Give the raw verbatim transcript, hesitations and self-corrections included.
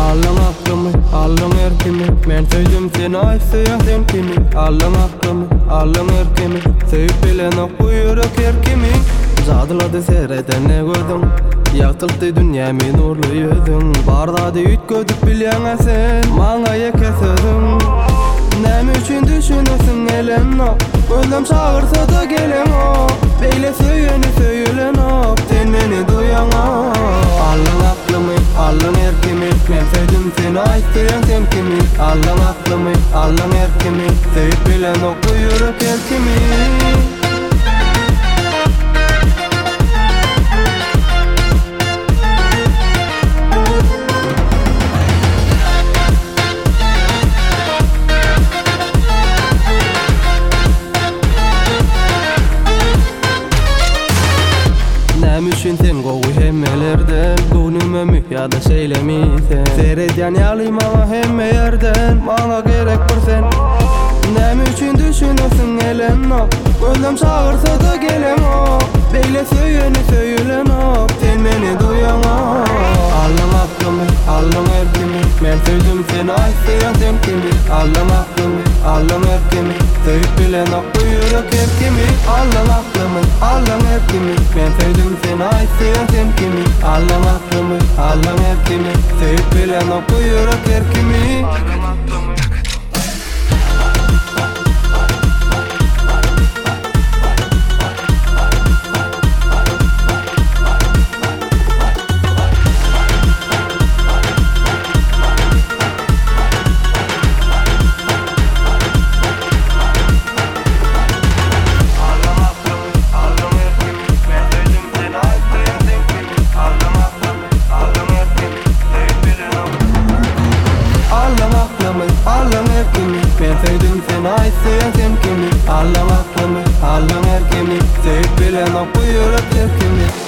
Alın aklımı, alın erkimi. Men söydüm seni aysayan sen kimi. Alın aklımı, alın erkimi. Söyüp bilen ok bu yürek erkimi. Jadyladı seyreden ne gördüm. Yaktıldı dünyami nurlu yüzün. Bardadı üt gödük bilyan sen. Maňa kesedim. Näme üçin düşünürsün elen o. Gönlüm çağırsa da gelen o. Beyle söyeni söylen o. Sen meni duyan o. Alın aklımı, alın erkimi. Men sevdim seni aysayan sen kimi. Alın aklımı, alın erkimi. Söyüp bilen ok bu yürek erkimi. Üçün sen gowy hemmelerden Gönlüme mühyada şeylemiysen Seredyan yaly maňa hemme yerden Maňa gerek bir sen Näme üçün düşünürsün elen o. Gönlüm çağırsa da gelen o. Beyle söyeni söylen o. Sen meni duyan o. Alın aklımı, alın erkimi. Men söydüm seni aysayan sen kimi. Alın aklımı, alın erkimi. Söyüp bilen ok bu yürek erkimi. Alın aklımı, alın erkimi. Men söydüm seni aysayan sen kimi. Alın aklımı, alın erkimi. Söyüp bilen ok bu yürek erkimi. Alın erkimi, men sevdim seni aysayan sen kimi. Alın aklımı, alın erkimi. Sevip bilen ok bu yürek erkimi.